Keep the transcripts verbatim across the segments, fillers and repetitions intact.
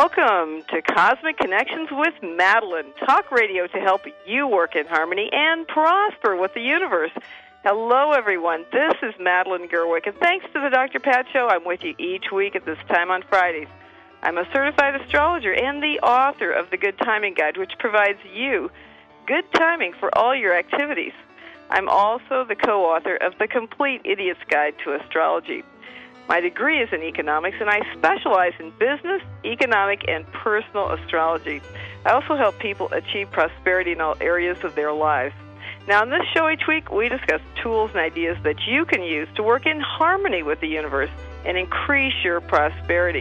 Welcome to Cosmic Connections with Madeline, talk radio to help you work in harmony and prosper with the universe. Hello, everyone. This is Madeline Gerwick, and thanks to the Doctor Pat Show, I'm with you each week at this time on Fridays. I'm a certified astrologer and the author of the Good Timing Guide, which provides you good timing for all your activities. I'm also the co-author of the Complete Idiot's Guide to Astrology. My degree is in economics, and I specialize in business, economic, and personal astrology. I also help people achieve prosperity in all areas of their lives. Now, in this show each week, we discuss tools and ideas that you can use to work in harmony with the universe and increase your prosperity.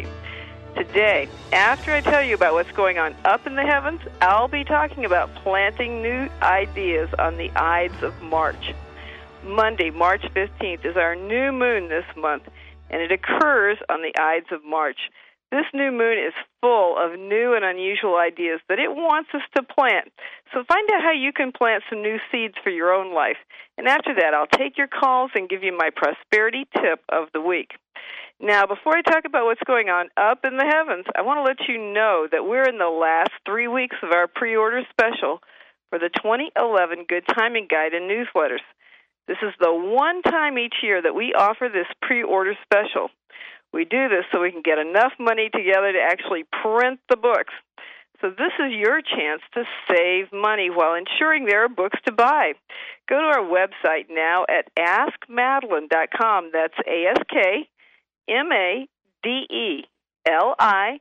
Today, after I tell you about what's going on up in the heavens, I'll be talking about planting new ideas on the Ides of March. Monday, March fifteenth, is our new moon this month, and it occurs on the Ides of March. This new moon is full of new and unusual ideas that it wants us to plant. So find out how you can plant some new seeds for your own life. And after that, I'll take your calls and give you my prosperity tip of the week. Now, before I talk about what's going on up in the heavens, I want to let you know that we're in the last three weeks of our pre-order special for the twenty eleven Good Timing Guide and newsletters. This is the one time each year that we offer this pre-order special. We do this so we can get enough money together to actually print the books. So this is your chance to save money while ensuring there are books to buy. Go to our website now at ask madeline dot com. That's A S K M A D E L I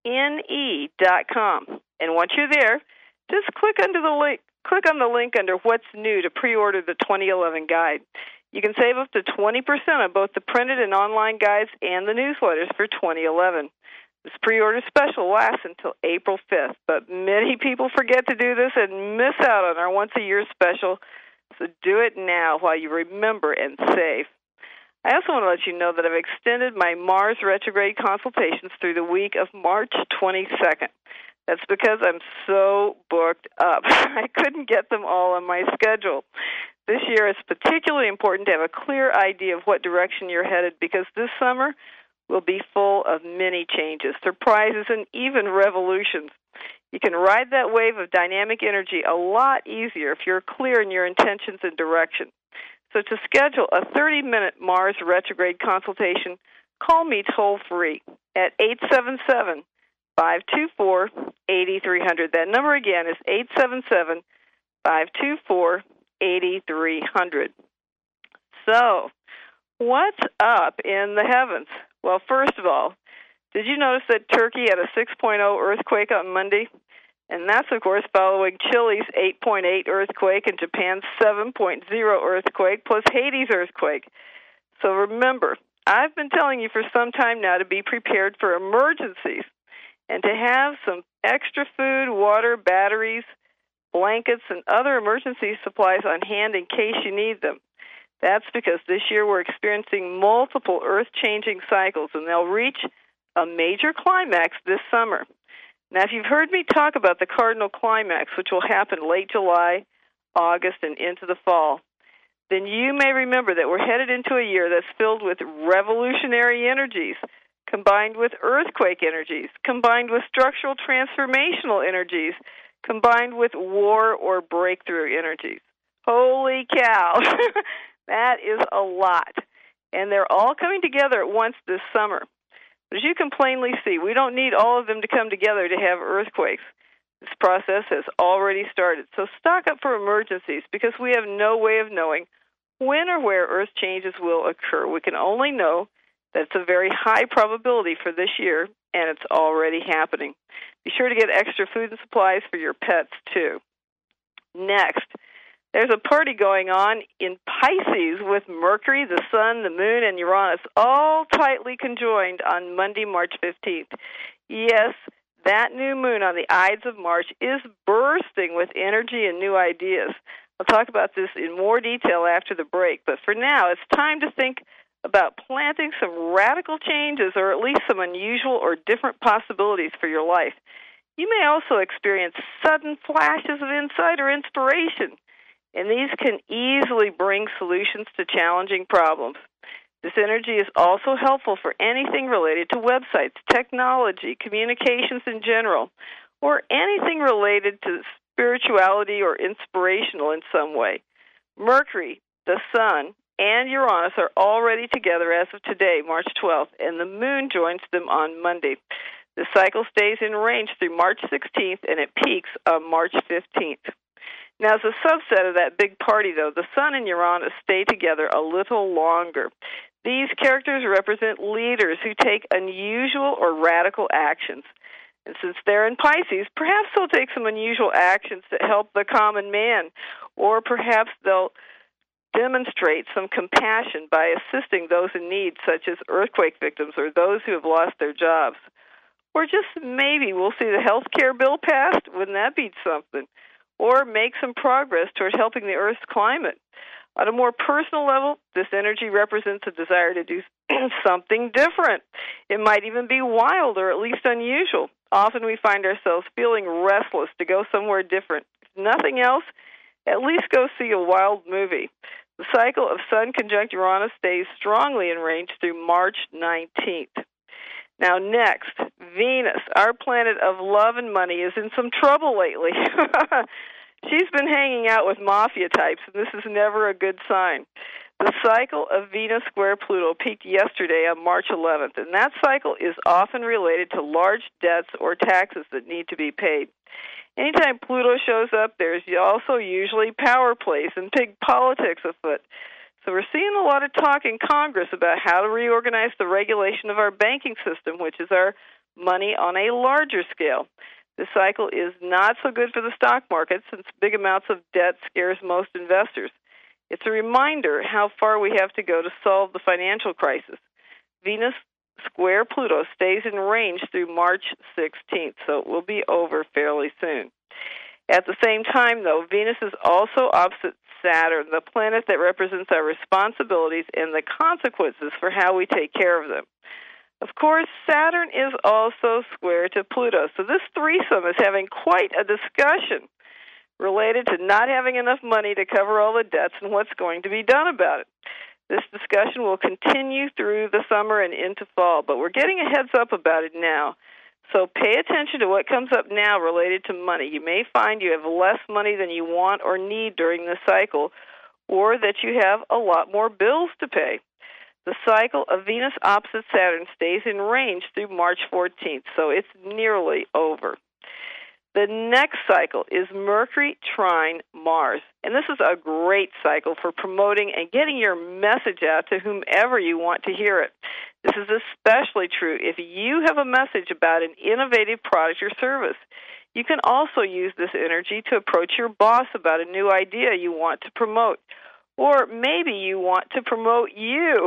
N E dot com. And once you're there, just click under the link. Click on the link under What's New to pre-order the twenty eleven guide. You can save up to twenty percent on both the printed and online guides and the newsletters for twenty eleven. This pre-order special lasts until April fifth, but many people forget to do this and miss out on our once-a-year special, so do it now while you remember and save. I also want to let you know that I've extended my Mars retrograde consultations through the week of March twenty-second. That's because I'm so booked up. I couldn't get them all on my schedule. This year it's particularly important to have a clear idea of what direction you're headed, because this summer will be full of many changes, surprises, and even revolutions. You can ride that wave of dynamic energy a lot easier if you're clear in your intentions and direction. So to schedule a thirty-minute Mars retrograde consultation, call me toll-free at eight seven seven, five two four, eight three zero zero. That number again is eight seven seven, five two four, eight three zero zero. So, what's up in the heavens? Well, first of all, did you notice that Turkey had a six point oh earthquake on Monday? And that's, of course, following Chile's eight point eight earthquake and Japan's seven point oh earthquake, plus Haiti's earthquake. So remember, I've been telling you for some time now to be prepared for emergencies and to have some extra food, water, batteries, blankets, and other emergency supplies on hand in case you need them. That's because this year we're experiencing multiple Earth-changing cycles, and they'll reach a major climax this summer. Now, if you've heard me talk about the cardinal climax, which will happen late July, August, and into the fall, then you may remember that we're headed into a year that's filled with revolutionary energies, combined with earthquake energies, combined with structural transformational energies, combined with war or breakthrough energies. Holy cow! That is a lot. And they're all coming together at once this summer. But as you can plainly see, we don't need all of them to come together to have earthquakes. This process has already started. So stock up for emergencies, because we have no way of knowing when or where Earth changes will occur. We can only know that it's a very high probability for this year, and it's already happening. Be sure to get extra food and supplies for your pets, too. Next, there's a party going on in Pisces with Mercury, the Sun, the Moon, and Uranus all tightly conjoined on Monday, March fifteenth. Yes, that new moon on the Ides of March is bursting with energy and new ideas. I'll talk about this in more detail after the break, but for now, it's time to think about planting some radical changes, or at least some unusual or different possibilities for your life. You may also experience sudden flashes of insight or inspiration, and these can easily bring solutions to challenging problems. This energy is also helpful for anything related to websites, technology, communications in general, or anything related to spirituality or inspirational in some way. Mercury, the Sun, and Uranus are already together as of today, March twelfth, and the Moon joins them on Monday. The cycle stays in range through March sixteenth, and it peaks on March fifteenth. Now, as a subset of that big party, though, the Sun and Uranus stay together a little longer. These characters represent leaders who take unusual or radical actions. And since they're in Pisces, perhaps they'll take some unusual actions that help the common man, or perhaps they'll demonstrate some compassion by assisting those in need, such as earthquake victims or those who have lost their jobs. Or just maybe we'll see the health care bill passed. Wouldn't that be something? Or make some progress toward helping the Earth's climate. On a more personal level, this energy represents a desire to do something different. It might even be wild or at least unusual. Often we find ourselves feeling restless to go somewhere different. If nothing else, at least go see a wild movie. The cycle of Sun conjunct Uranus stays strongly in range through March nineteenth. Now next, Venus, our planet of love and money, is in some trouble lately. She's been hanging out with mafia types, and this is never a good sign. The cycle of Venus square Pluto peaked yesterday on March eleventh, and that cycle is often related to large debts or taxes that need to be paid. Anytime Pluto shows up, there's also usually power plays and big politics afoot. So we're seeing a lot of talk in Congress about how to reorganize the regulation of our banking system, which is our money on a larger scale. This cycle is not so good for the stock market since big amounts of debt scares most investors. It's a reminder how far we have to go to solve the financial crisis. Venus square Pluto stays in range through March sixteenth, so it will be over fairly soon. At the same time, though, Venus is also opposite Saturn, the planet that represents our responsibilities and the consequences for how we take care of them. Of course, Saturn is also square to Pluto, so this threesome is having quite a discussion related to not having enough money to cover all the debts and what's going to be done about it. This discussion will continue through the summer and into fall, but we're getting a heads up about it now. So pay attention to what comes up now related to money. You may find you have less money than you want or need during this cycle, or that you have a lot more bills to pay. The cycle of Venus opposite Saturn stays in range through March fourteenth, so it's nearly over. The next cycle is Mercury trine Mars, and this is a great cycle for promoting and getting your message out to whomever you want to hear it. This is especially true if you have a message about an innovative product or service. You can also use this energy to approach your boss about a new idea you want to promote. Or maybe you want to promote you.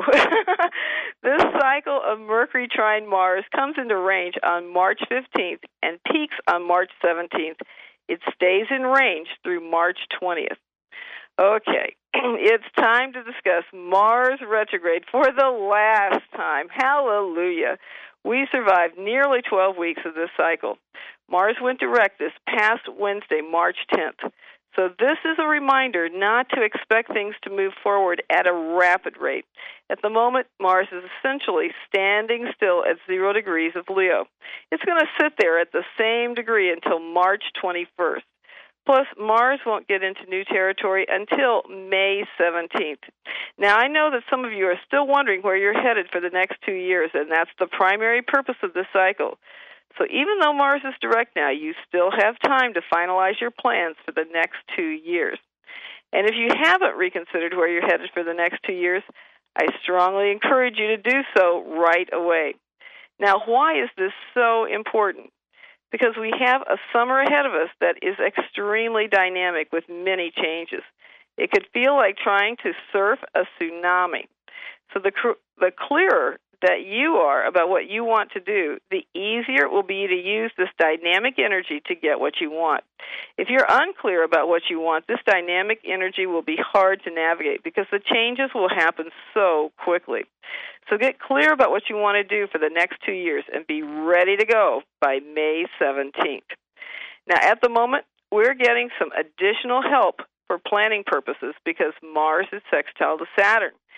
This cycle of Mercury trine Mars comes into range on March fifteenth and peaks on March seventeenth. It stays in range through March twentieth. Okay, it's time to discuss Mars retrograde for the last time. Hallelujah. We survived nearly twelve weeks of this cycle. Mars went direct this past Wednesday, March tenth. So this is a reminder not to expect things to move forward at a rapid rate. At the moment, Mars is essentially standing still at zero degrees of Leo. It's going to sit there at the same degree until March twenty-first. Plus, Mars won't get into new territory until May seventeenth. Now, I know that some of you are still wondering where you're headed for the next two years, and that's the primary purpose of this cycle. So even though Mars is direct now, you still have time to finalize your plans for the next two years. And if you haven't reconsidered where you're headed for the next two years, I strongly encourage you to do so right away. Now, why is this so important? Because we have a summer ahead of us that is extremely dynamic with many changes. It could feel like trying to surf a tsunami. So the, the clearer that you are about what you want to do, the easier it will be to use this dynamic energy to get what you want. If you're unclear about what you want, this dynamic energy will be hard to navigate because the changes will happen so quickly. So get clear about what you want to do for the next two years and be ready to go by May seventeenth. Now, at the moment, we're getting some additional help for planning purposes because Mars is sextile to Saturn.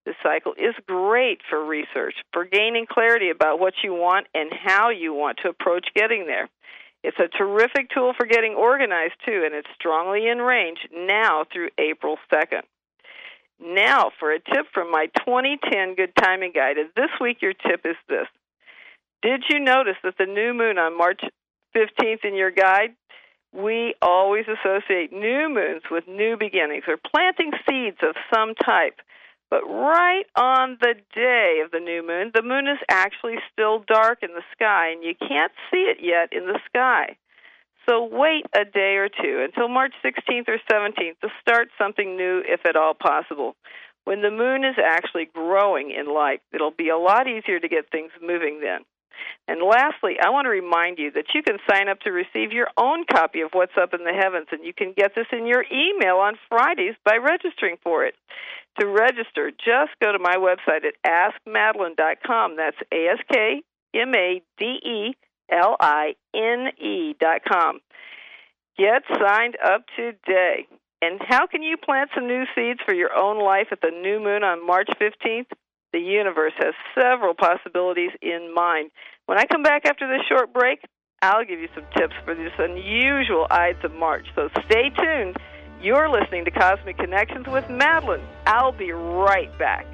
This cycle is great for research, for gaining clarity about what you want and how you want to approach getting there. It's a terrific tool for getting organized, too, and it's strongly in range now through April second. Now, for a tip from my twenty ten Good Timing Guide, and this week your tip is this. Did you notice that the new moon on March fifteenth in your guide? We always associate new moons with new beginnings or planting seeds of some type. But right on the day of the new moon, the moon is actually still dark in the sky, and you can't see it yet in the sky. So wait a day or two until March sixteenth or seventeenth to start something new, if at all possible. When the moon is actually growing in light, it'll be a lot easier to get things moving then. And lastly, I want to remind you that you can sign up to receive your own copy of What's Up in the Heavens, and you can get this in your email on Fridays by registering for it. To register, just go to my website at ask madeline dot com. That's A S K M A D E L I N E dot com. Get signed up today. And how can you plant some new seeds for your own life at the new moon on March fifteenth? The universe has several possibilities in mind. When I come back after this short break, I'll give you some tips for this unusual Ides of March. So stay tuned. You're listening to Cosmic Connections with Madeline. I'll be right back.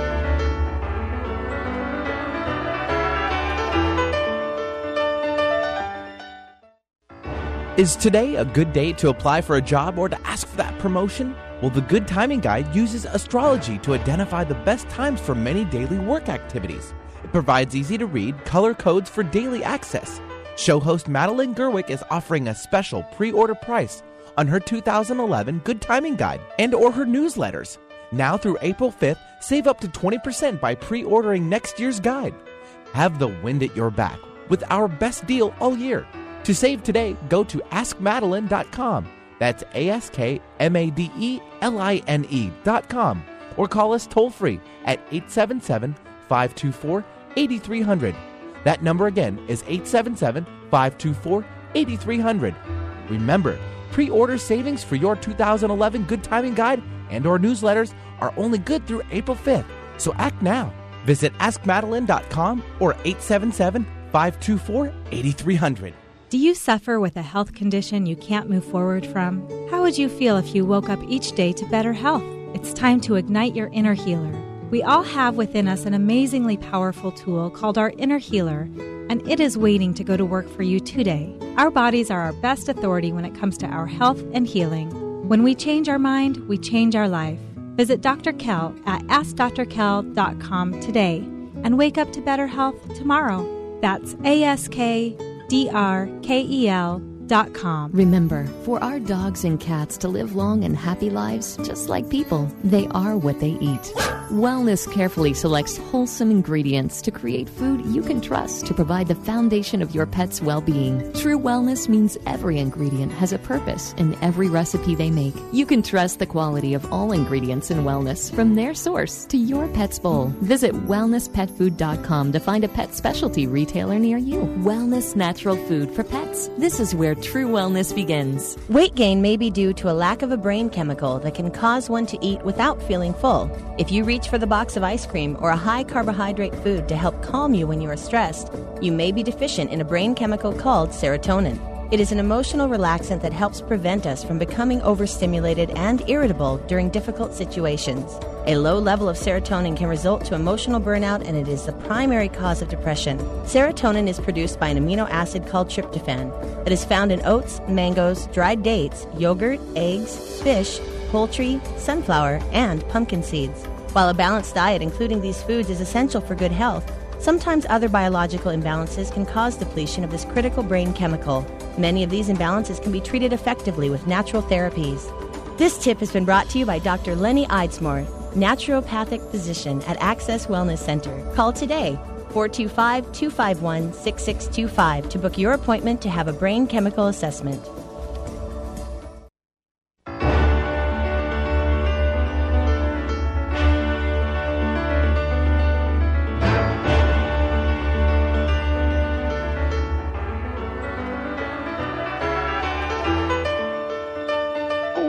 Is today a good day to apply for a job or to ask for that promotion? Well, the Good Timing Guide uses astrology to identify the best times for many daily work activities. It provides easy-to-read color codes for daily access. Show host Madeline Gerwick is offering a special pre-order price on her two thousand eleven Good Timing Guide and or her newsletters. Now through April fifth, save up to twenty percent by pre-ordering next year's guide. Have the wind at your back with our best deal all year. To save today, go to ask madeline dot com. That's A S K M A D E L I N E dot com. Or call us toll-free at eight seven seven, five two four, eight three zero zero. That number again is eight seven seven, five two four, eight three zero zero. Remember, pre-order savings for your two thousand eleven Good Timing Guide and or newsletters are only good through April fifth, so act now. Visit ask madeline dot com or eight seven seven, five two four, eight three zero zero. Do you suffer with a health condition you can't move forward from? How would you feel if you woke up each day to better health? It's time to ignite your inner healer. We all have within us an amazingly powerful tool called our inner healer, and it is waiting to go to work for you today. Our bodies are our best authority when it comes to our health and healing. When we change our mind, we change our life. Visit Doctor Kel at ask dr kel dot com today and wake up to better health tomorrow. That's A S K D R K E L dot com. Remember, for our dogs and cats to live long and happy lives, just like people, they are what they eat. Wellness carefully selects wholesome ingredients to create food you can trust to provide the foundation of your pet's well-being. True wellness means every ingredient has a purpose in every recipe they make. You can trust the quality of all ingredients in wellness from their source to your pet's bowl. Visit wellness pet food dot com to find a pet specialty retailer near you. Wellness natural food for pets. This is where true wellness begins. Weight gain may be due to a lack of a brain chemical that can cause one to eat without feeling full. If you reach for the box of ice cream or a high-carbohydrate food to help calm you when you are stressed, you may be deficient in a brain chemical called serotonin. It is an emotional relaxant that helps prevent us from becoming overstimulated and irritable during difficult situations. A low level of serotonin can result to emotional burnout, and it is the primary cause of depression. Serotonin is produced by an amino acid called tryptophan that is found in oats, mangoes, dried dates, yogurt, eggs, fish, poultry, sunflower, and pumpkin seeds. While a balanced diet including these foods is essential for good health, sometimes other biological imbalances can cause depletion of this critical brain chemical. Many of these imbalances can be treated effectively with natural therapies. This tip has been brought to you by Doctor Lenny Eidsmoor, naturopathic physician at Access Wellness Center. Call today, four two five, two five one, six six two five, to book your appointment to have a brain chemical assessment.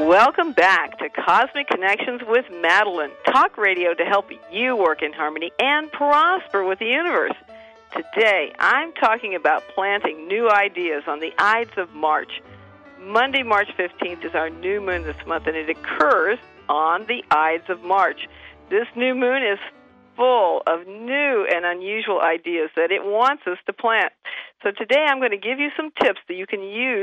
Welcome back to Cosmic Connections with Madeline, talk radio to help you work in harmony and prosper with the universe. Today, I'm talking about planting new ideas on the Ides of March. Monday, March fifteenth is our new moon this month, and it occurs on the Ides of March. This new moon is full of new and unusual ideas that it wants us to plant. So today I'm going to give you some tips that you can use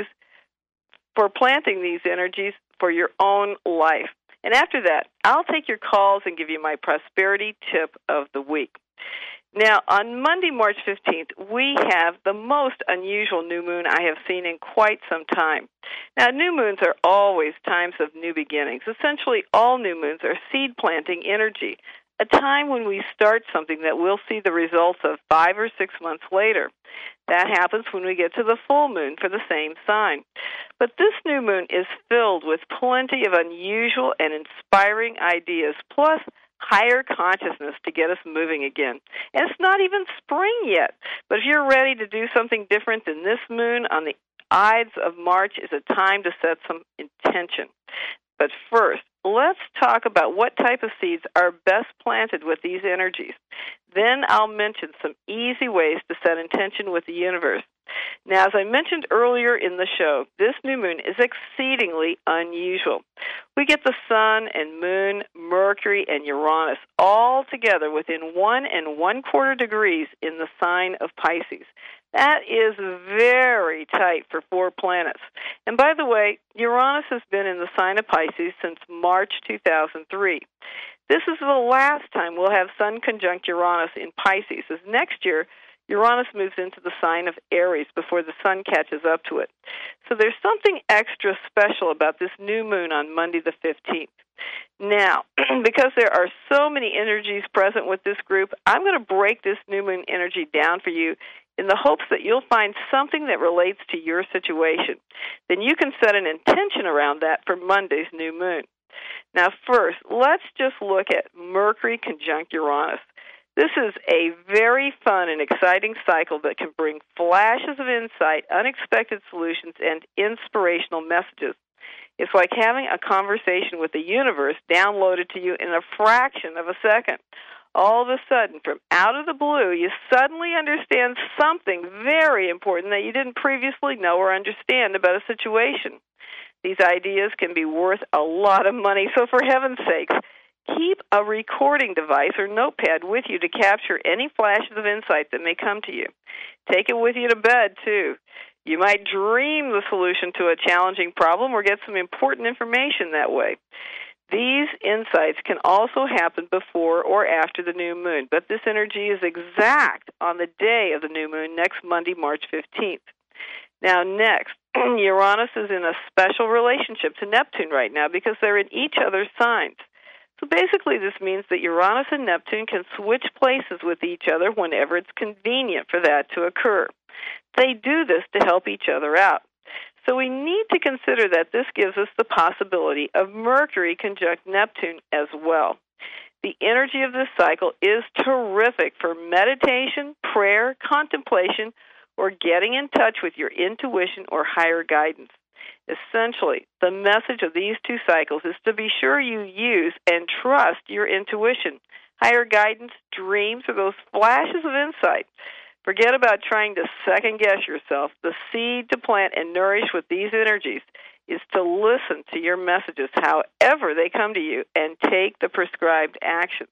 for planting these energies for your own life. And after that, I'll take your calls and give you my prosperity tip of the week. Now, on Monday, March fifteenth, we have the most unusual new moon I have seen in quite some time. Now, new moons are always times of new beginnings. Essentially, all new moons are seed planting energy, a time when we start something that we'll see the results of five or six months later. That happens when we get to the full moon for the same sign. But this new moon is filled with plenty of unusual and inspiring ideas, plus higher consciousness to get us moving again. And it's not even spring yet. But if you're ready to do something different, then this moon on the Ides of March is a time to set some intention. But first, let's talk about what type of seeds are best planted with these energies. Then I'll mention some easy ways to set intention with the universe. Now, as I mentioned earlier in the show, this new moon is exceedingly unusual. We get the sun and moon, Mercury, and Uranus all together within one and one quarter degrees in the sign of Pisces. That is very tight for four planets. And by the way, Uranus has been in the sign of Pisces since March two thousand three. This is the last time we'll have Sun conjunct Uranus in Pisces, as next year Uranus moves into the sign of Aries before the Sun catches up to it. So there's something extra special about this new moon on Monday the fifteenth. Now, because there are so many energies present with this group, I'm going to break this new moon energy down for you in the hopes that you'll find something that relates to your situation. Then you can set an intention around that for Monday's new moon. Now, first, let's just look at Mercury conjunct Uranus. This is a very fun and exciting cycle that can bring flashes of insight, unexpected solutions, and inspirational messages. It's like having a conversation with the universe downloaded to you in a fraction of a second. All of a sudden, from out of the blue, you suddenly understand something very important that you didn't previously know or understand about a situation. These ideas can be worth a lot of money, so for heaven's sakes, keep a recording device or notepad with you to capture any flashes of insight that may come to you. Take it with you to bed, too. You might dream the solution to a challenging problem or get some important information that way. These insights can also happen before or after the new moon, but this energy is exact on the day of the new moon, next Monday, March fifteenth. Now, next, Uranus is in a special relationship to Neptune right now because they're in each other's signs. So basically this means that Uranus and Neptune can switch places with each other whenever it's convenient for that to occur. They do this to help each other out. So we need to consider that this gives us the possibility of Mercury conjunct Neptune as well. The energy of this cycle is terrific for meditation, prayer, contemplation, or getting in touch with your intuition or higher guidance. Essentially, the message of these two cycles is to be sure you use and trust your intuition, higher guidance, dreams, or those flashes of insight. Forget about trying to second-guess yourself. The seed to plant and nourish with these energies is to listen to your messages, however they come to you, and take the prescribed actions.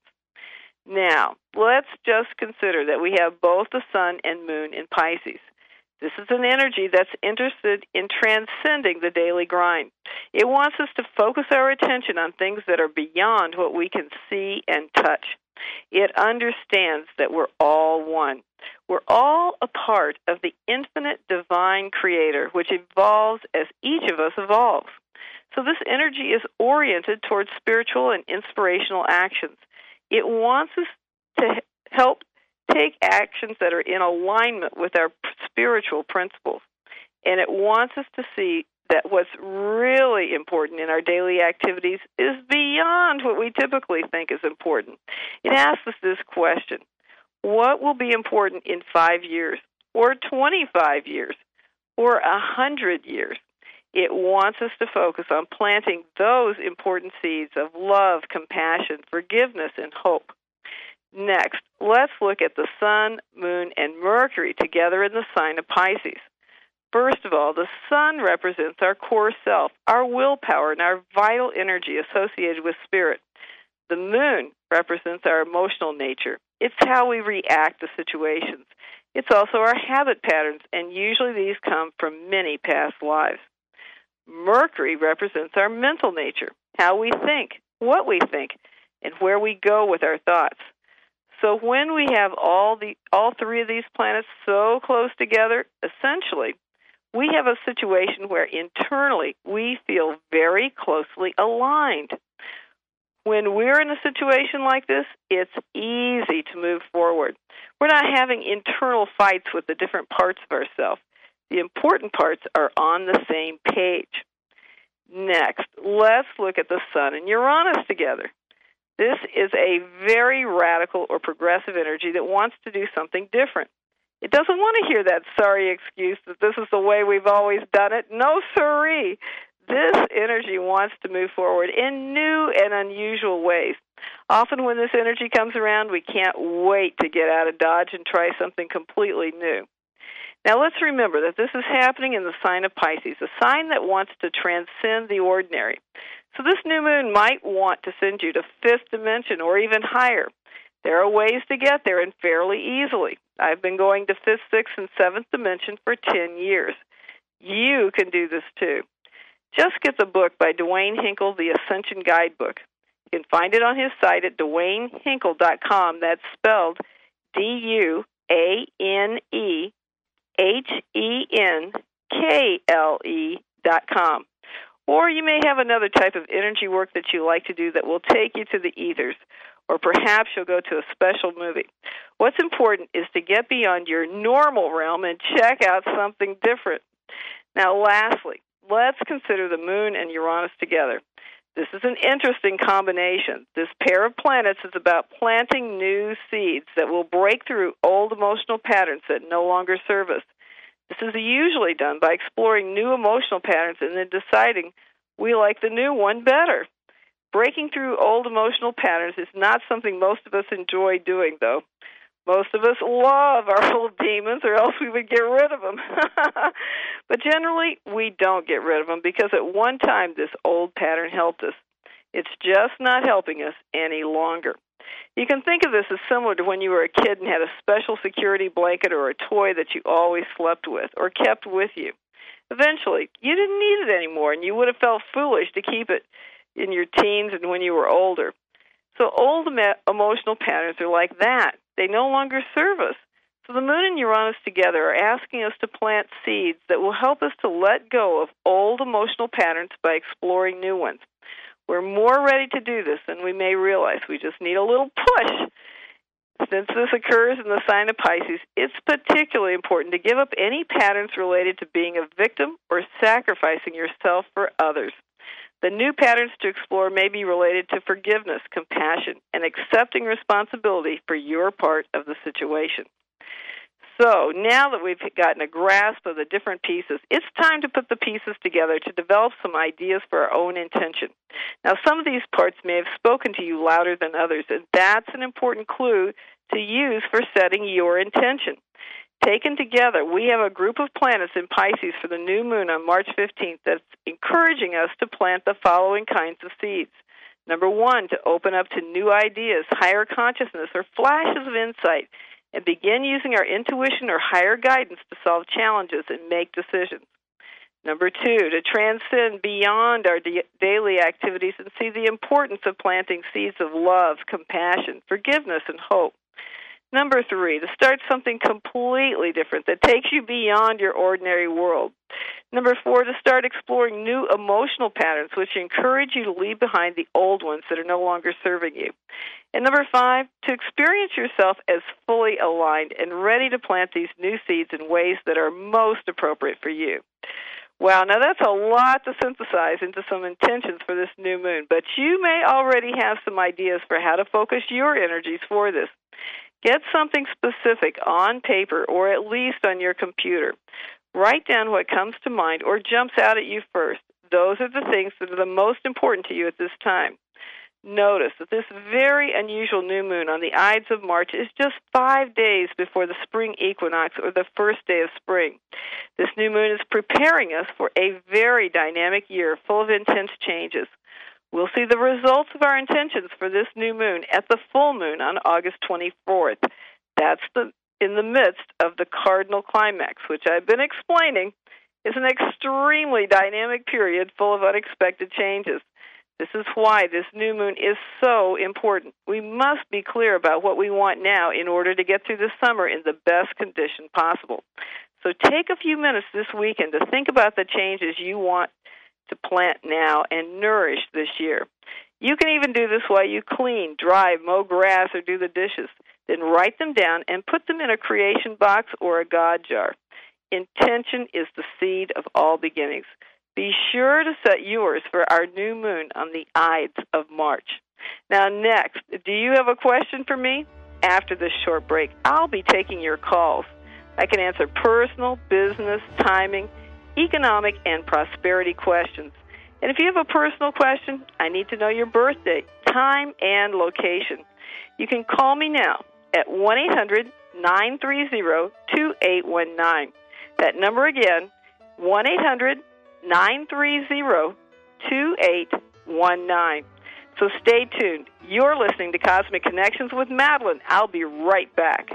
Now, let's just consider that we have both the sun and moon in Pisces. This is an energy that's interested in transcending the daily grind. It wants us to focus our attention on things that are beyond what we can see and touch. It understands that we're all one. We're all a part of the infinite divine creator, which evolves as each of us evolves. So this energy is oriented towards spiritual and inspirational actions. It wants us to help take actions that are in alignment with our spiritual principles. And it wants us to see that what's really important in our daily activities is beyond what we typically think is important. It asks us this question: what will be important in five years, or twenty-five years, or a hundred years? it wants us to focus on planting those important seeds of love, compassion, forgiveness, and hope. Next, let's look at the Sun, Moon, and Mercury together in the sign of Pisces. First of all, the Sun represents our core self, our willpower, and our vital energy associated with spirit. The Moon represents our emotional nature. It's how we react to situations. It's also our habit patterns, and usually these come from many past lives. Mercury represents our mental nature, how we think, what we think, and where we go with our thoughts. So when we have all the all three of these planets so close together, essentially, we have a situation where internally we feel very closely aligned. When we're in a situation like this, it's easy to move forward. We're not having internal fights with the different parts of ourselves. The important parts are on the same page. Next, let's look at the Sun and Uranus together. This is a very radical or progressive energy that wants to do something different. It doesn't want to hear that sorry excuse that this is the way we've always done it. No, sirree. This energy wants to move forward in new and unusual ways. Often when this energy comes around, we can't wait to get out of Dodge and try something completely new. Now let's remember that this is happening in the sign of Pisces, a sign that wants to transcend the ordinary. So this new moon might want to send you to fifth dimension or even higher. There are ways to get there, and fairly easily. I've been going to fifth, sixth, and seventh dimension for ten years. You can do this too. Just get the book by Dwayne Hinkle, The Ascension Guidebook. You can find it on his site at dwayne hinkle dot com. That's spelled D U A N E H E N K L E dot com. Or you may have another type of energy work that you like to do that will take you to the ethers. Or perhaps you'll go to a special movie. What's important is to get beyond your normal realm and check out something different. Now, lastly, let's consider the Moon and Uranus together. This is an interesting combination. This pair of planets is about planting new seeds that will break through old emotional patterns that no longer serve us. This is usually done by exploring new emotional patterns and then deciding we like the new one better. Breaking through old emotional patterns is not something most of us enjoy doing, though. Most of us love our old demons, or else we would get rid of them. But generally, we don't get rid of them because at one time this old pattern helped us. It's just not helping us any longer. You can think of this as similar to when you were a kid and had a special security blanket or a toy that you always slept with or kept with you. Eventually, you didn't need it anymore, and you would have felt foolish to keep it in your teens and when you were older. So old emotional patterns are like that. They no longer serve us. So the Moon and Uranus together are asking us to plant seeds that will help us to let go of old emotional patterns by exploring new ones. We're more ready to do this than we may realize. We just need a little push. Since this occurs in the sign of Pisces, it's particularly important to give up any patterns related to being a victim or sacrificing yourself for others. The new patterns to explore may be related to forgiveness, compassion, and accepting responsibility for your part of the situation. So now that we've gotten a grasp of the different pieces, it's time to put the pieces together to develop some ideas for our own intention. Now, some of these parts may have spoken to you louder than others, and that's an important clue to use for setting your intention. Taken together, we have a group of planets in Pisces for the new moon on March fifteenth that's encouraging us to plant the following kinds of seeds. Number one, to open up to new ideas, higher consciousness, or flashes of insight, and begin using our intuition or higher guidance to solve challenges and make decisions. Number two, to transcend beyond our da- daily activities and see the importance of planting seeds of love, compassion, forgiveness, and hope. Number three, to start something completely different that takes you beyond your ordinary world. Number four, to start exploring new emotional patterns which encourage you to leave behind the old ones that are no longer serving you. And number five, to experience yourself as fully aligned and ready to plant these new seeds in ways that are most appropriate for you. Wow, now that's a lot to synthesize into some intentions for this new moon, but you may already have some ideas for how to focus your energies for this. Get something specific on paper or at least on your computer. Write down what comes to mind or jumps out at you first. Those are the things that are the most important to you at this time. Notice that this very unusual new moon on the Ides of March is just five days before the spring equinox or the first day of spring. This new moon is preparing us for a very dynamic year full of intense changes. We'll see the results of our intentions for this new moon at the full moon on August twenty-fourth. That's the in the midst of the cardinal climax, which I've been explaining is an extremely dynamic period full of unexpected changes. This is why this new moon is so important. We must be clear about what we want now in order to get through the summer in the best condition possible. So take a few minutes this weekend to think about the changes you want to plant now and nourish this year. You can even do this while you clean, drive, mow grass, or do the dishes. Then write them down and put them in a creation box or a God jar. Intention is the seed of all beginnings. Be sure to set yours for our new moon on the Ides of March. Now, next, do you have a question for me? After this short break, I'll be taking your calls. I can answer personal, business, timing, economic, and prosperity questions. And if you have a personal question, I need to know your birthday, time, and location. You can call me now at one eight hundred nine three zero two eight one nine. That number again, one eight hundred nine three zero two eight one nine. So stay tuned. You're listening to Cosmic Connections with Madeline. I'll be right back.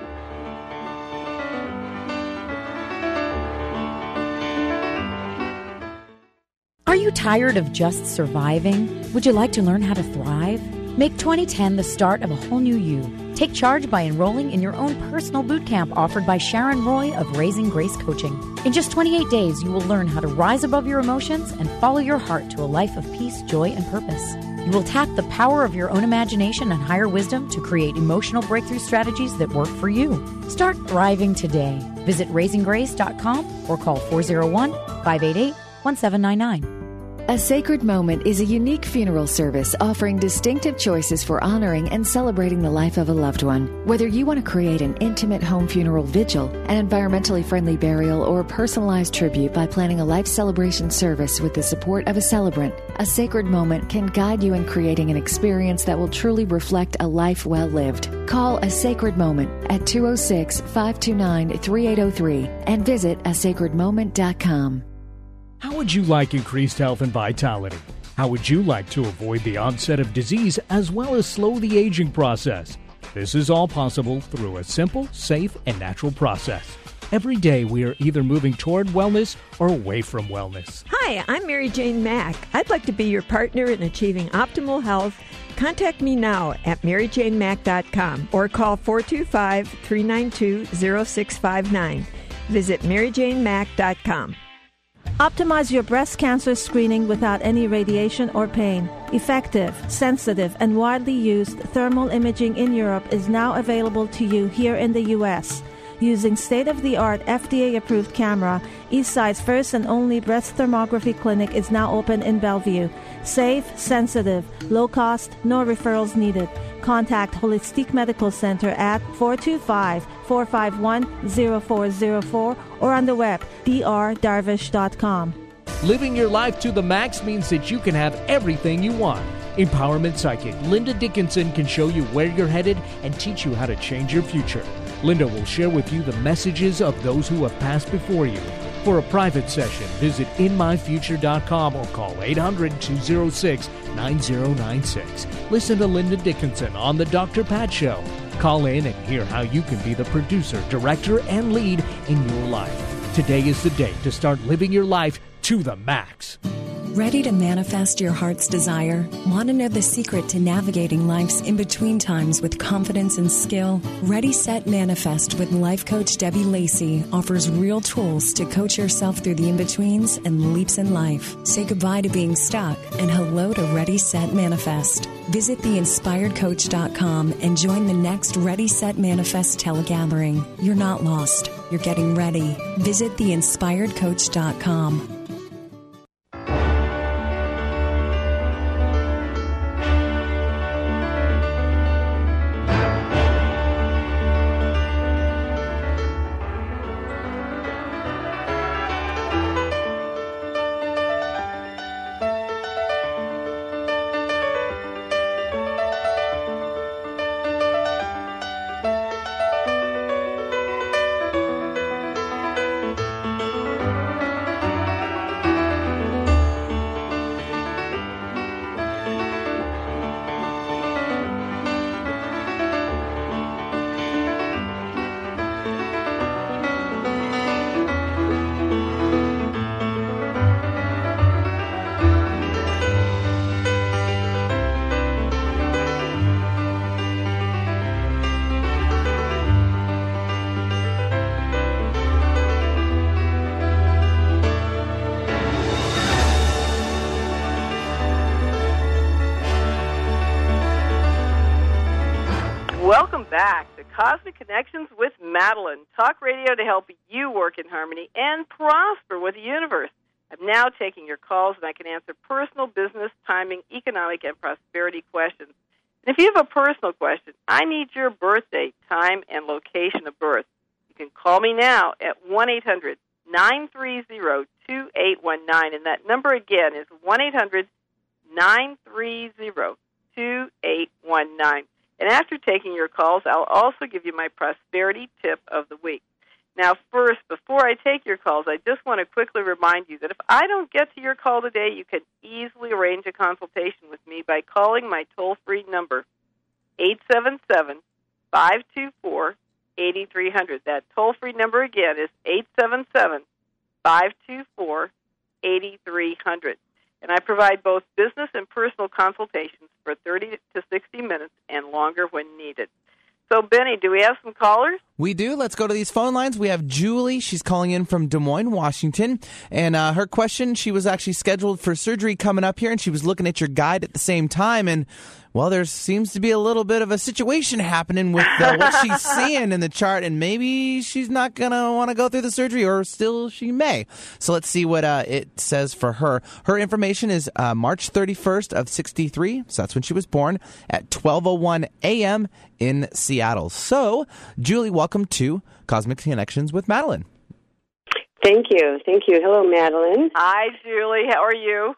Are you tired of just surviving? Would you like to learn how to thrive? Make twenty ten the start of a whole new you. Take charge by enrolling in your own personal boot camp offered by Sharon Roy of Raising Grace Coaching. In just twenty-eight days, you will learn how to rise above your emotions and follow your heart to a life of peace, joy, and purpose. You will tap the power of your own imagination and higher wisdom to create emotional breakthrough strategies that work for you. Start thriving today. Visit raising grace dot com or call four oh one, five eight eight, one seven nine nine. A Sacred Moment is a unique funeral service offering distinctive choices for honoring and celebrating the life of a loved one. Whether you want to create an intimate home funeral vigil, an environmentally friendly burial, or a personalized tribute by planning a life celebration service with the support of a celebrant, A Sacred Moment can guide you in creating an experience that will truly reflect a life well lived. Call A Sacred Moment at two oh six, five two nine, three eight oh three and visit a sacred moment dot com. How would you like increased health and vitality? How would you like to avoid the onset of disease as well as slow the aging process? This is all possible through a simple, safe, and natural process. Every day we are either moving toward wellness or away from wellness. Hi, I'm Mary Jane Mack. I'd like to be your partner in achieving optimal health. Contact me now at mary jane mack dot com or call four two five, three nine two, zero six five nine. Visit mary jane mack dot com. Optimize your breast cancer screening without any radiation or pain. Effective, sensitive, and widely used thermal imaging in Europe is now available to you here in the U S Using state-of-the-art F D A-approved camera, Eastside's first and only breast thermography clinic is now open in Bellevue. Safe, sensitive, low cost, no referrals needed. Contact Holistic Medical Center at four two five, four five one, zero four zero four or on the web, d r darvish dot com. Living your life to the max means that you can have everything you want. Empowerment Psychic Linda Dickinson can show you where you're headed and teach you how to change your future. Linda will share with you the messages of those who have passed before you. For a private session, visit in my future dot com or call eight hundred, two oh six, nine oh nine six. Listen to Linda Dickinson on The Doctor Pat Show. Call in and hear how you can be the producer, director, and lead in your life. Today is the day to start living your life to the max. Ready to manifest your heart's desire? Want to know the secret to navigating life's in-between times with confidence and skill? Ready, Set, Manifest with life coach Debbie Lacey offers real tools to coach yourself through the in-betweens and leaps in life. Say goodbye to being stuck and hello to Ready, Set, Manifest. Visit the inspired coach dot com and join the next Ready, Set, Manifest telegathering. You're not lost. You're getting ready. Visit the inspired coach dot com. back to Cosmic Connections with Madeline, talk radio to help you work in harmony and prosper with the universe. I'm now taking your calls, and I can answer personal, business, timing, economic, and prosperity questions. And if you have a personal question, I need your birthday, time, and location of birth. You can call me now at one eight hundred nine three zero two eight one nine, and that number again is one eight hundred nine three zero two eight one nine. And after taking your calls, I'll also give you my prosperity tip of the week. Now, first, before I take your calls, I just want to quickly remind you that if I don't get to your call today, you can easily arrange a consultation with me by calling my toll-free number, eight seven seven, five two four, eight three zero zero. That toll-free number again is eight seven seven, five two four, eight three zero zero. And I provide both business and personal consultations for thirty to sixty minutes and longer when needed. So, Benny, do we have some callers? We do. Let's go to these phone lines. We have Julie. She's calling in from Des Moines, Washington. And uh, her question, she was actually scheduled for surgery coming up here, and she was looking at your guide at the same time. And, well, there seems to be a little bit of a situation happening with uh, what she's seeing in the chart, and maybe she's not going to want to go through the surgery, or still she may. So let's see what uh, it says for her. Her information is uh, March thirty-first of sixty-three, so that's when she was born, at twelve oh one a.m. in Seattle. So, Julie, welcome to Cosmic Connections with Madeline. Thank you. Thank you. Hello, Madeline. Hi, Julie. How are you?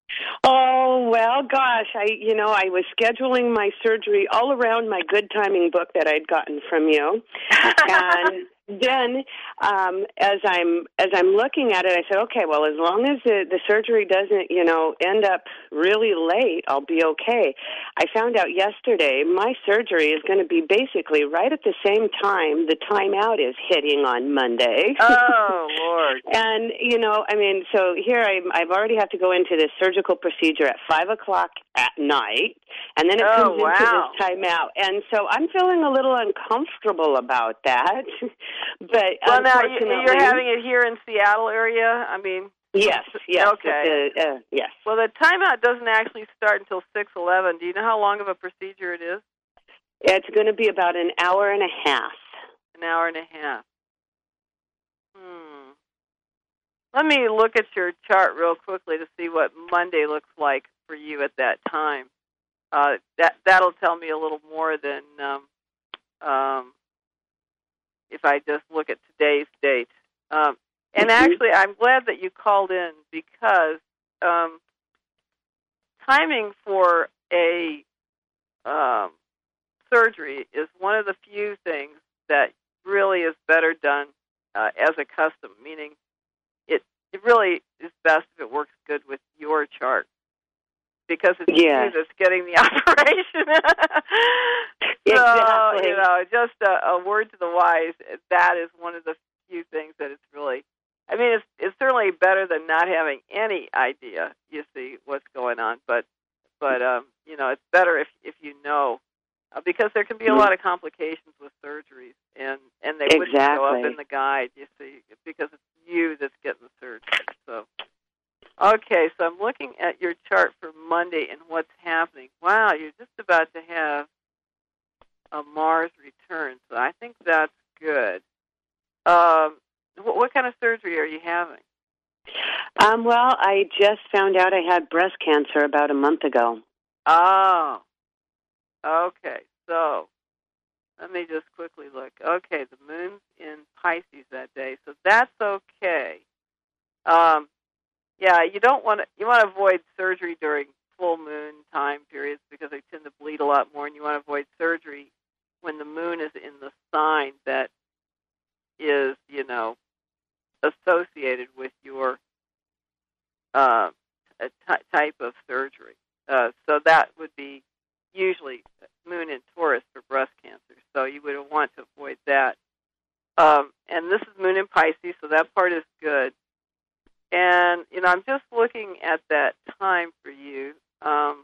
Oh, well, gosh, I, you know, I was scheduling my surgery all around my good timing book that I'd gotten from you. And then um, as I'm as I'm looking at it, I said, okay, well, as long as the, the surgery doesn't, you know, end up really late, I'll be okay. I found out yesterday my surgery is going to be basically right at the same time the timeout is hitting on Monday. Oh, Lord. And, you know, I mean, so here I'm, I've already have to go into this surgical procedure at five o'clock at night, and then it oh, comes wow. into this timeout. And so I'm feeling a little uncomfortable about that. But well, now unfortunately, you're having it here in Seattle area. I mean, yes, yes, okay, uh, uh, yes. Well, the timeout doesn't actually start until six eleven. Do you know how long of a procedure it is? It's going to be about an hour and a half. An hour and a half. Hmm. Let me look at your chart real quickly to see what Monday looks like for you at that time. Uh, that that'll tell me a little more than. Um, um, if I just look at today's date. Um, and actually, I'm glad that you called in because um, timing for a um, surgery is one of the few things that really is better done uh, as a custom, meaning it, it really is best if it works good with your chart. Because it's yes. you that's getting the operation. So, exactly. you know, just a, a word to the wise, that is one of the few things that it's really, I mean, it's, it's certainly better than not having any idea, you see, what's going on. But, but um, you know, it's better if if you know, uh, because there can be a lot of complications with surgeries, and, and they exactly. wouldn't show up in the guide, you see, because it's you that's getting the surgery. So. Okay, so I'm looking at your chart for Monday and what's happening. Wow, you're just about to have a Mars return, so I think that's good. Um, what, what kind of surgery are you having? Um, well, I just found out I had breast cancer about a month ago. Oh, okay. So let me just quickly look. Okay, the moon's in Pisces that day, so that's okay. Um, yeah, you don't want to. You want to avoid surgery during full moon time periods because they tend to bleed a lot more, and you want to avoid surgery when the moon is in the sign that is, you know, associated with your uh, t- type of surgery. Uh, so that would be usually moon in Taurus for breast cancer. So you would want to avoid that. Um, and this is moon in Pisces, so that part is good. And, you know, I'm just looking at that time for you. Um,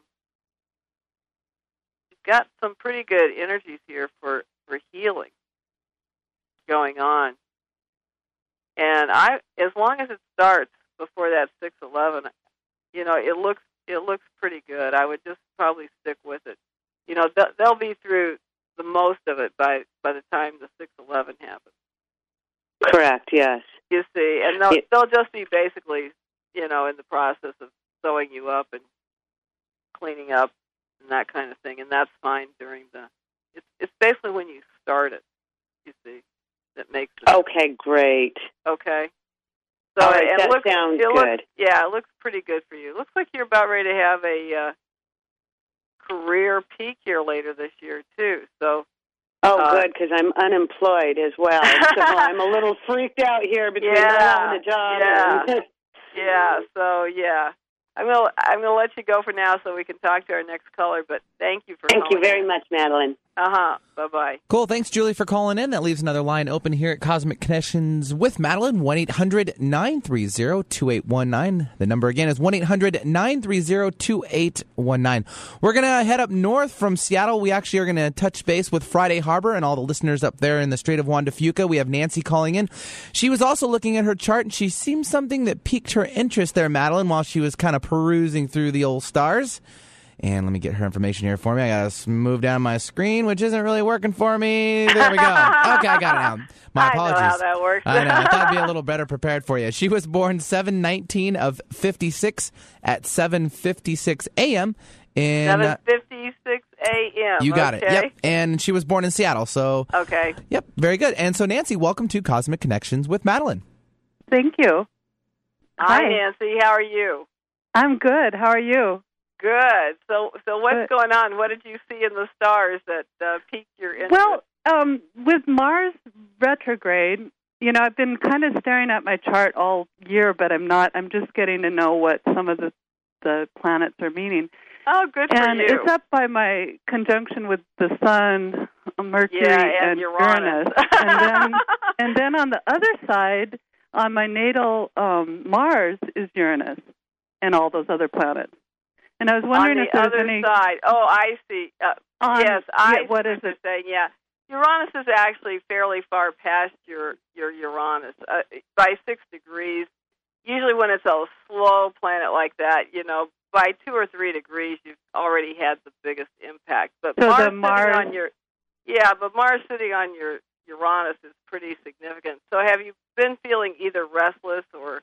you've got some pretty good energies here for, for healing going on. And I, as long as it starts before that six eleven, you know, it looks it looks pretty good. I would just probably stick with it. You know, they'll be through the most of it by by the time the six eleven happens. Correct. Yes. You see, and they'll It, they'll just be basically, you know, in the process of sewing you up and cleaning up and that kind of thing, and that's fine during the. It's it's basically when you start it. You see, that makes it. Okay. Great. Okay. So All right, and that looks, sounds it looks, good. Yeah, it looks pretty good for you. Looks like you're about ready to have a uh, career peak year later this year too. So. Oh, uh, good, because I'm unemployed as well. So I'm a little freaked out here between yeah, not having a job. Yeah. And Yeah. So yeah, I'm gonna I'm gonna let you go for now so we can talk to our next caller. But thank you for. Thank you calling very in. much, Madeline. Uh huh. Bye bye. Cool. Thanks, Julie, for calling in. That leaves another line open here at Cosmic Connections with Madeline. one eight hundred nine three zero two eight one nine. The number again is one eight hundred nine three zero two eight one nine. We're going to head up north from Seattle. We actually are going to touch base with Friday Harbor and all the listeners up there in the Strait of Juan de Fuca. We have Nancy calling in. She was also looking at her chart, and she seemed something that piqued her interest there, Madeline, while she was kind of perusing through the old stars. And let me get her information here for me. I got to move down my screen, which isn't really working for me. There we go. Okay, I got it now. My apologies. I know how that works. I know. I thought I'd be a little better prepared for you. She was born seven nineteen of fifty-six at seven fifty-six a.m. in seven fifty-six a.m. You got okay. it. Yep. And she was born in Seattle. So Okay. Yep. Very good. And so, Nancy, welcome to Cosmic Connections with Madeline. Thank you. Hi, Hi. Nancy. How are you? I'm good. How are you? Good. So, so what's Good. going on? What did you see in the stars that uh, piqued your interest? Well, um, with Mars retrograde, you know, I've been kind of staring at my chart all year, but I'm not. I'm just getting to know what some of the the planets are meaning. Oh, good for and you. it's up by my conjunction with the Sun, Mercury, Yeah, and and Uranus. and then and then on the other side, on my natal um, Mars is Uranus, and all those other planets. And I was wondering on if the there's other any. side. Oh, I see. Uh, On- yes, I yeah, what see is you're it? saying. Yeah, Uranus is actually fairly far past your your Uranus uh, by six degrees. Usually, when it's a slow planet like that, you know, by two or three degrees, you've already had the biggest impact. But So Mars, the sitting Mars- on your yeah, but Mars sitting on your Uranus is pretty significant. So, have you been feeling either restless or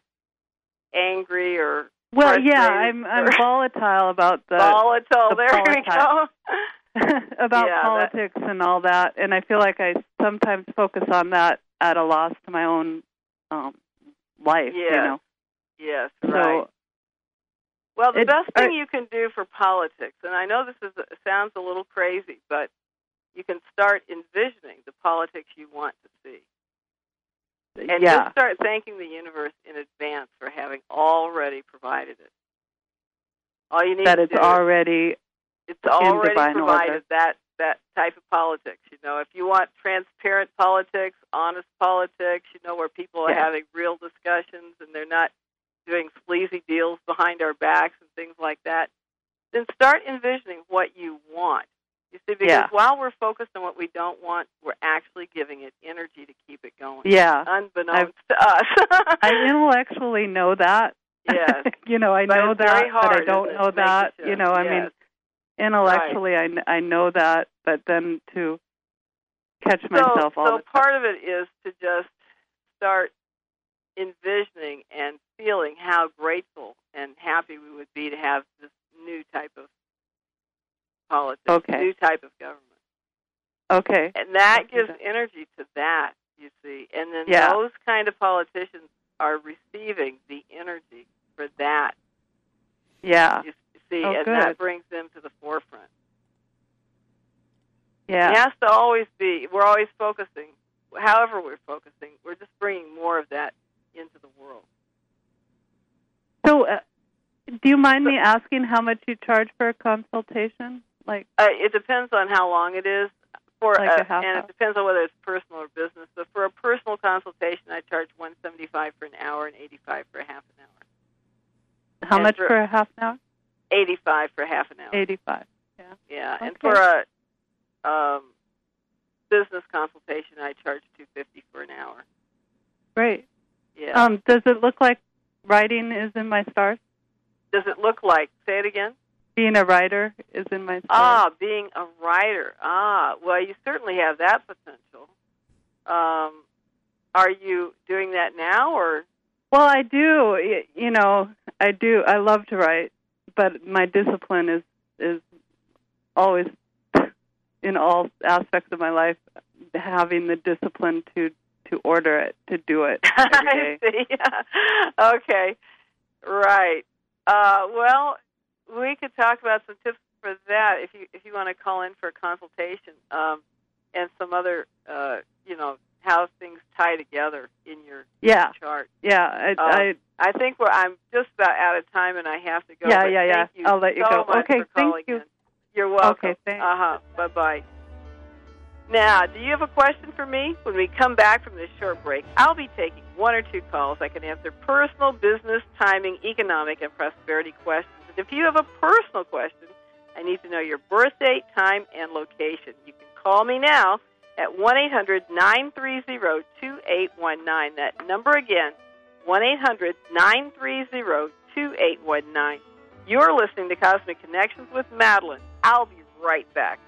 angry or Well, yeah, frustrated I'm I'm or- volatile about the volatile? the There we volatile. go. about Yeah, that- politics and all that, and I feel like I sometimes focus on that at a loss to my own um, life. Yes. You know, Yes, so right. Well, the it- best thing I- you can do for politics, and I know this is sounds a little crazy, but you can start envisioning the politics you want to see. And yeah, just start thanking the universe in advance for having already provided it. All you need that to it's do already it's already divine provided order. that that type of politics. You know, if you want transparent politics, honest politics, you know, where people are Yeah. having real discussions and they're not doing sleazy deals behind our backs and things like that, then start envisioning what you want. You see, because Yeah. while we're focused on what we don't want, we're actually giving it energy to keep it going. Yeah. Unbeknownst to us. I intellectually know that. Yes. you know, I But know it's very that, but I hard, don't isn't it, know to make that. the You shift? know, I Yes. mean, intellectually, I, kn- I know that, but then to catch myself so, all so the time. part of it is to just start envisioning and feeling how grateful and happy we would be to have this new type of politics, Okay. new type of government. Okay. And that Let's do gives that. energy to that, you see. And then Yeah. those kind of politicians are receiving the energy for that, Yeah. you see, Oh, and good. that brings them to the forefront. Yeah. It has to always be, we're always focusing, however we're focusing, we're just bringing more of that into the world. So, uh, do you mind me asking how much you charge for a consultation? Like, Uh, it depends on how long it is, for Like uh, a half and hour? it depends on whether it's personal or business. So for a personal consultation, I charge one seventy-five for an hour and eighty-five for a half an hour. how And much for- for a half an hour? eighty-five for half an hour. eighty-five. Yeah. Yeah, and Okay. for a um, business consultation, I charge two fifty for an hour. Great. Yeah. Um, does it look like writing is in my stars? Does it look like? Say it again. being a writer is in my story. Ah, being a writer. Ah, well, you certainly have that potential. Um, are you doing that now, or? Well, I do. You know, I do. I love to write, but my discipline is is always, in all aspects of my life, having the discipline to, to order it, to do it every day. I see. Okay, right. Uh, well, we could talk about some tips for that if you if you want to call in for a consultation, um, and some other, uh, you know, how things tie together in your yeah. chart. Yeah, I, um, I, I think we're, I'm just about out of time, and I have to go. Yeah, but yeah, yeah. Thank you I'll let you so go. much Okay, for thank calling you. in. You're welcome. Okay, thanks. Uh-huh. Bye-bye. Now, do you have a question for me? When we come back from this short break, I'll be taking one or two calls. I can answer personal, business, timing, economic, and prosperity questions. And if you have a personal question, I need to know your birth date, time, and location. You can call me now at one eight hundred nine three zero two eight one nine. That number again, one eight hundred nine three zero two eight one nine. You're listening to Cosmic Connections with Madeline. I'll be right back.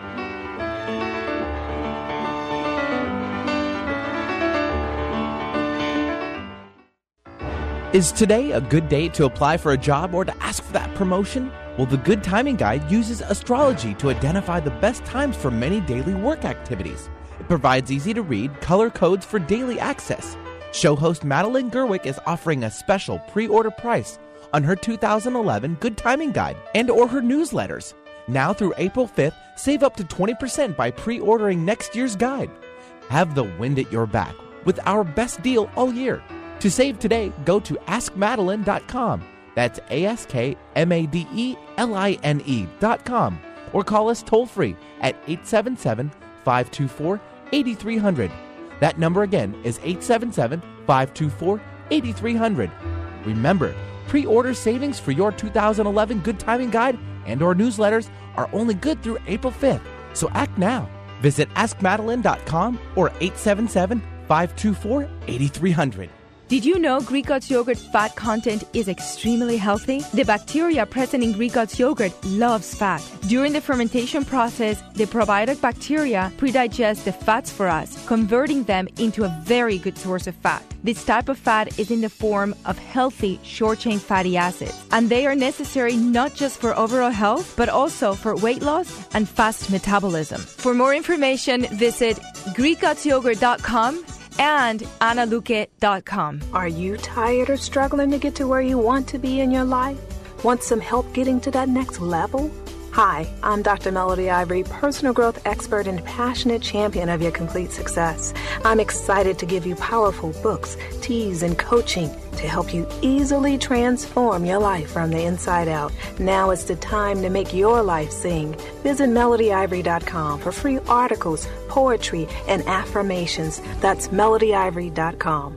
Is today a good day to apply for a job or to ask for that promotion? Well, the Good Timing Guide uses astrology to identify the best times for many daily work activities. It provides easy-to-read color codes for daily access. Show host Madeline Gerwick is offering a special pre-order price on her two thousand eleven Good Timing Guide and or her newsletters. Now through April fifth, save up to twenty percent by pre-ordering next year's guide. Have the wind at your back with our best deal all year. To save today, go to ask madeline dot com. That's A S K M A D E L I N E dot com. Or call us toll-free at eight seven seven, five two four, eight three zero zero. That number again is eight seven seven, five two four, eight three zero zero. Remember, pre-order savings for your two thousand eleven Good Timing Guide and or newsletters are only good through April fifth. So act now. Visit ask madeline dot com or eight seven seven, five two four, eight three zero zero. Did you know Greek God's yogurt fat content is extremely healthy? The bacteria present in Greek God's yogurt loves fat. During the fermentation process, the probiotic bacteria predigest the fats for us, converting them into a very good source of fat. This type of fat is in the form of healthy short-chain fatty acids, and they are necessary not just for overall health, but also for weight loss and fast metabolism. For more information, visit greek gods yogurt dot com and anna luque dot com. Are you tired or struggling to get to where you want to be in your life? Want some help getting to that next level? Hi, I'm Doctor Melody Ivory, personal growth expert and passionate champion of your complete success. I'm excited to give you powerful books, teas, and coaching to help you easily transform your life from the inside out. Now is the time to make your life sing. Visit melody ivory dot com for free articles, poetry, and affirmations. That's melody ivory dot com.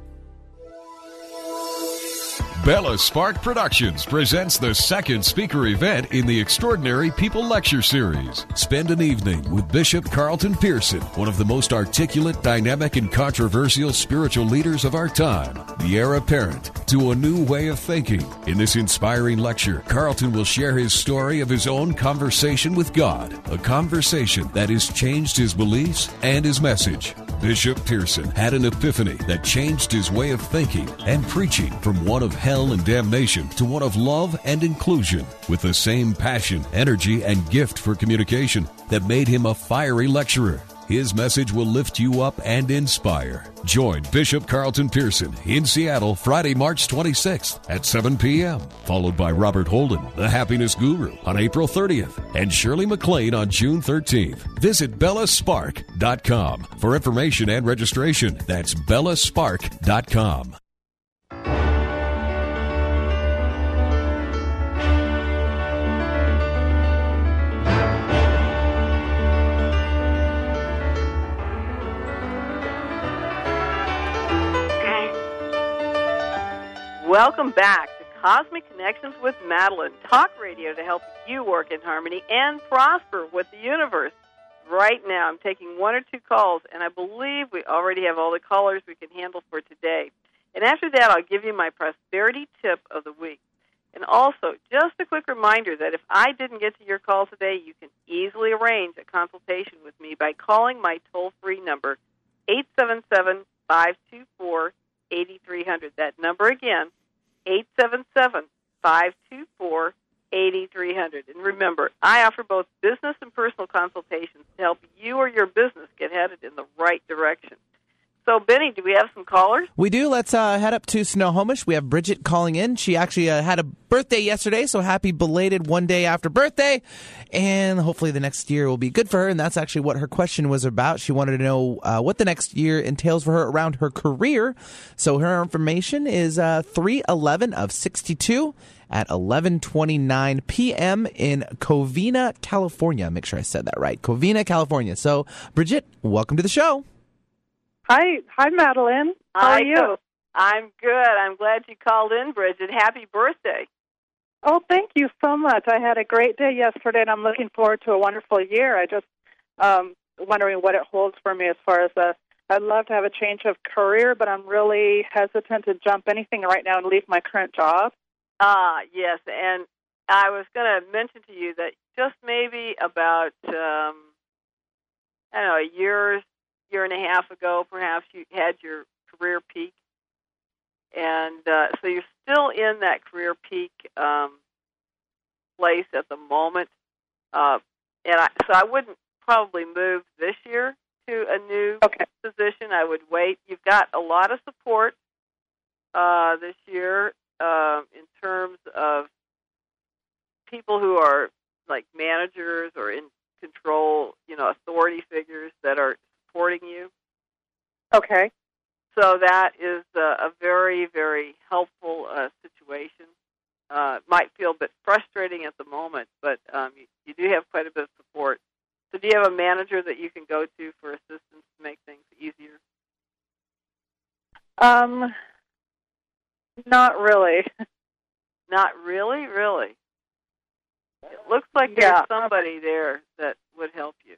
Bella Spark Productions presents the second speaker event in the Extraordinary People Lecture Series. Spend an evening with Bishop Carlton Pearson, one of the most articulate, dynamic, and controversial spiritual leaders of our time, the heir apparent to a new way of thinking. In this inspiring lecture, Carlton will share his story of his own conversation with God, a conversation that has changed his beliefs and his message. Bishop Pearson had an epiphany that changed his way of thinking and preaching from one of hell and damnation to one of love and inclusion, with the same passion, energy, and gift for communication that made him a fiery lecturer. His message will lift you up and inspire. Join Bishop Carlton Pearson in Seattle Friday, March twenty-sixth at seven p.m., followed by Robert Holden, the Happiness Guru, on April thirtieth, and Shirley MacLaine on June thirteenth. Visit bella spark dot com for information and registration. That's bella spark dot com. Welcome back to Cosmic Connections with Madeline, talk radio to help you work in harmony and prosper with the universe. Right now, I'm taking one or two calls, and I believe we already have all the callers we can handle for today. And after that, I'll give you my prosperity tip of the week. And also, just a quick reminder that if I didn't get to your call today, you can easily arrange a consultation with me by calling my toll-free number, eight seven seven, five two four, eight three zero zero. That number again, eight seven seven, five two four, eight three zero zero. And remember, I offer both business and personal consultations to help you or your business get headed in the right direction. So, Benny, do we have some callers? We do. Let's uh, head up to Snohomish. We have Bridget calling in. She actually uh, had a birthday yesterday, so happy belated one day after birthday. And hopefully the next year will be good for her, and that's actually what her question was about. She wanted to know uh, what the next year entails for her around her career. So her information is uh, three eleven of sixty-two at eleven twenty-nine p.m. in Covina, California. Make sure I said that right. Covina, California. So, Bridget, welcome to the show. Hi, hi, Madeline. How Hi, are you? I'm good. I'm glad you called in, Bridget. Happy birthday. Oh, thank you so much. I had a great day yesterday, and I'm looking forward to a wonderful year. I just um wondering what it holds for me as far as a. I'd love to have a change of career, but I'm really hesitant to jump anything right now and leave my current job. Ah, yes, and I was going to mention to you that just maybe about um, I don't know a year. year and a half ago, perhaps, you had your career peak. And uh, so you're still in that career peak um, place at the moment. Uh, and I, so I wouldn't probably move this year to a new okay. position. I would wait. You've got a lot of support uh, this year uh, in terms of people who are like managers or in control, you know, authority figures that are supporting you. Okay. So that is a, a very, very helpful uh, situation. Uh, might feel a bit frustrating at the moment, but um, you, you do have quite a bit of support. So do you have a manager that you can go to for assistance to make things easier? Um, not really. Not really? Really? It looks like there's yeah. somebody there that would help you.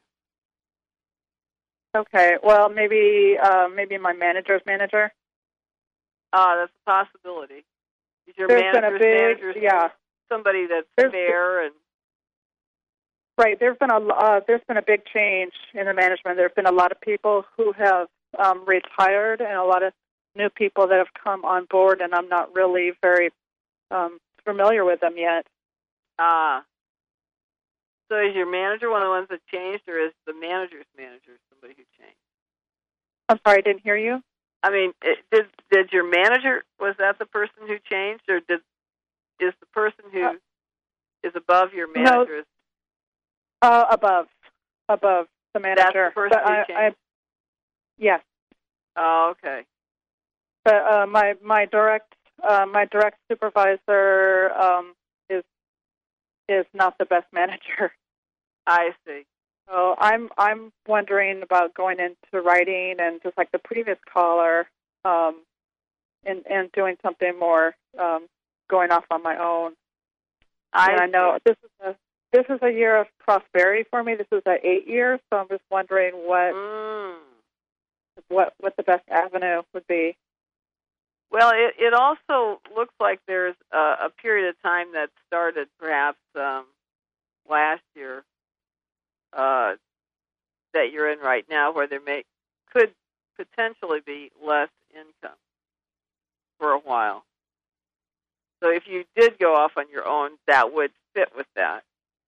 Okay, well, maybe uh, maybe my manager's manager. Ah, that's a possibility. Is your There's manager's been a big, manager yeah. somebody that's there's, fair and right? There's been a uh, there's been a big change in the management. There's been a lot of people who have um, retired, and a lot of new people that have come on board, and I'm not really very um, familiar with them yet. Ah. So is your manager one of the ones that changed, or is the manager's manager somebody who changed? I'm sorry, I didn't hear you. I mean, it, did did your manager, was that the person who changed, or did is the person who uh, is above your manager? No, uh, above, above the manager. That's the person but who I, changed? I, yes. Oh, okay. But uh, my my direct uh, my direct supervisor um, is is not the best manager. I see. So I'm I'm wondering about going into writing and just like the previous caller, um, and and doing something more, um, going off on my own. I, and I know this is a this is a year of prosperity for me. This is an eight years, so I'm just wondering what mm. what what the best avenue would be. Well, it, it also looks like there's a, a period of time that started perhaps um, last year uh, that you're in right now, where there may could potentially be less income for a while. So if you did go off on your own, that would fit with that.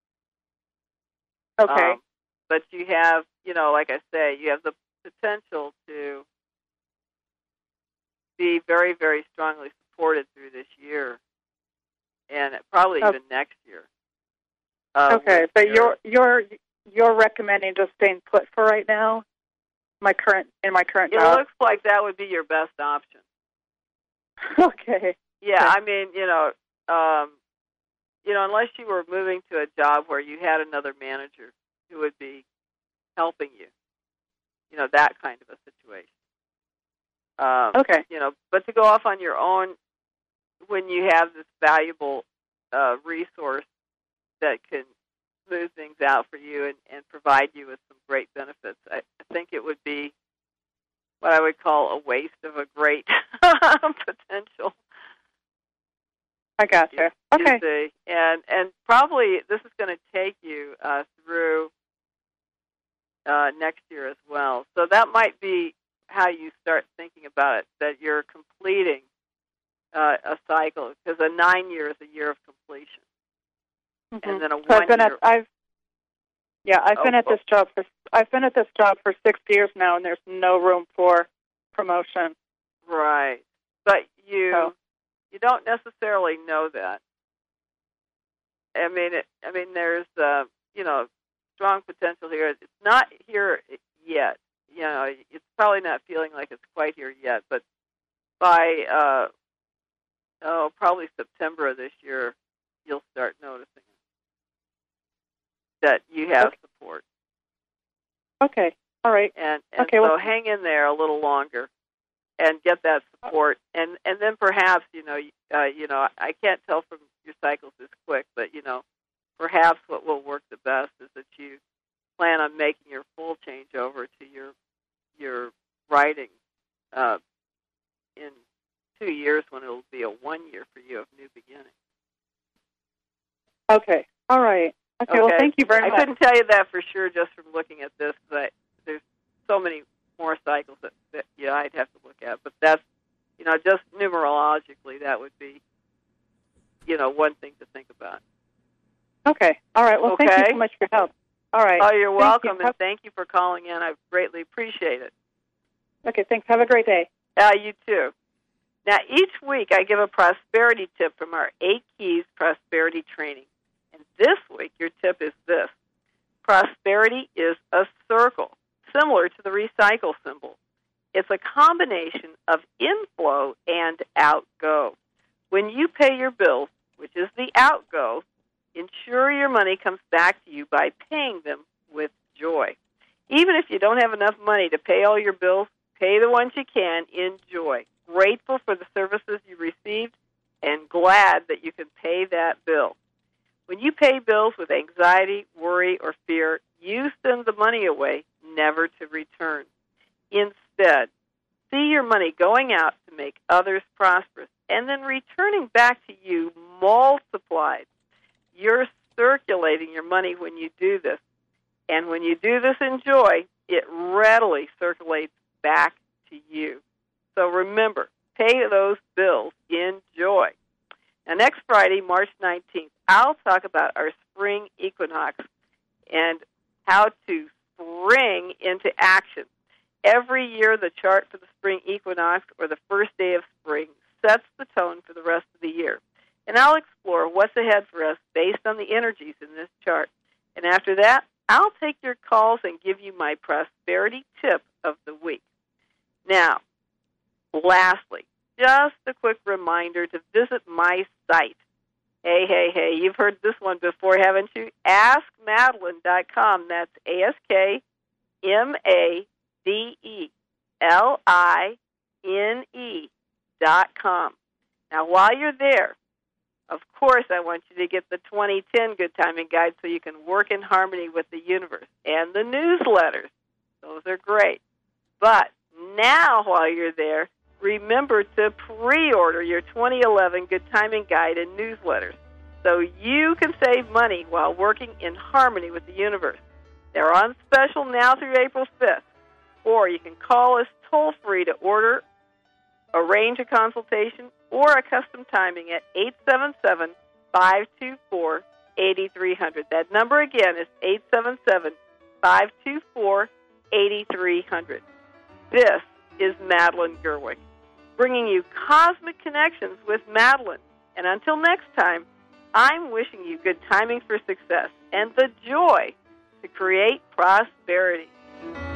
Okay. Um, but you have, you know, like I say, you have the potential to be very, very strongly supported through this year, and probably okay. even next year. Uh, okay, but you're you're you're recommending just staying put for right now. My current in my current it job. It looks like that would be your best option. Okay. Yeah, I mean, you know, um, you know, unless you were moving to a job where you had another manager who would be helping you, you know, that kind of a situation. Um, okay. You know, but to go off on your own when you have this valuable uh, resource that can smooth things out for you and, and provide you with some great benefits, I, I think it would be what I would call a waste of a great potential. I gotcha. Okay. You see, and and probably this is going to take you uh, through uh, next year as well. So that might be how you start thinking about it, that you're completing uh, a cycle, because a nine year is a year of completion. Mm-hmm. And then a so I've been one year. At, I've yeah, I've oh, been at oh. this job for I've been at this job for six years now, and there's no room for promotion. Right, but you So. you don't necessarily know that. I mean, it, I mean, there's uh, you know strong potential here. It's not here yet. You know, it's probably not feeling like it's quite here yet. But by uh, oh, probably September of this year, you'll start noticing it, that you have Okay. support. Okay. All right. And, and Okay, so well- hang in there a little longer and get that support. And, and then perhaps, you know, uh, you know, I can't tell from your cycles this quick, but, you know, perhaps what will work the best is that you plan on making your full change over to your your writing uh, in two years when it will be a one year for you of new beginning. Okay. All right. Okay. Well, thank you very I much. couldn't tell you that for sure just from looking at this, but there's so many more cycles that, that yeah, I'd have to look at. But that's, you know, just numerologically, that would be, you know, one thing to think about. Okay. All right. Well, thank you Okay. so much for your help. All right. Oh, you're Thank welcome, you. and thank you for calling in. I greatly appreciate it. Okay. Thanks. Have a great day. Uh, you too. Now, each week I give a prosperity tip from our Eight Keys Prosperity Training. And this week, your tip is this. Prosperity is a circle, similar to the recycle symbol. It's a combination of inflow and outgo. When you pay your bills, which is the outgo, ensure your money comes back to you by paying them with joy. Even if you don't have enough money to pay all your bills, pay the ones you can in joy. Grateful for the services you received and glad that you can pay that bill. When you pay bills with anxiety, worry, or fear, you send the money away, never to return. Instead, see your money going out to make others prosperous and then returning back to you multiplied. You're circulating your money when you do this. And when you do this in joy, it readily circulates back to you. So remember, pay those bills in joy. Now, next Friday, March nineteenth, I'll talk about our spring equinox and how to spring into action. Every year, the chart for the spring equinox, or the first day of spring, sets the tone for the rest of the year. And I'll explore what's ahead for us based on the energies in this chart. And after that, I'll take your calls and give you my prosperity tip of the week. Now, lastly, just a quick reminder to visit my site. Hey, hey, hey, you've heard this one before, haven't you? ask madeline dot com. That's A S K M A D E L I N E dot com. Now, while you're there, of course, I want you to get the twenty ten Good Timing Guide so you can work in harmony with the universe, and the newsletters. Those are great. But now, while you're there, remember to pre-order your twenty eleven Good Timing Guide and newsletters so you can save money while working in harmony with the universe. They're on special now through April fifth, or you can call us toll-free to order, arrange a consultation, or a custom timing at eight seven seven, five two four, eight three zero zero. That number again is eight seven seven, five two four, eight three zero zero. This is Madeline Gerwick, bringing you Cosmic Connections with Madeline. And until next time, I'm wishing you good timing for success and the joy to create prosperity.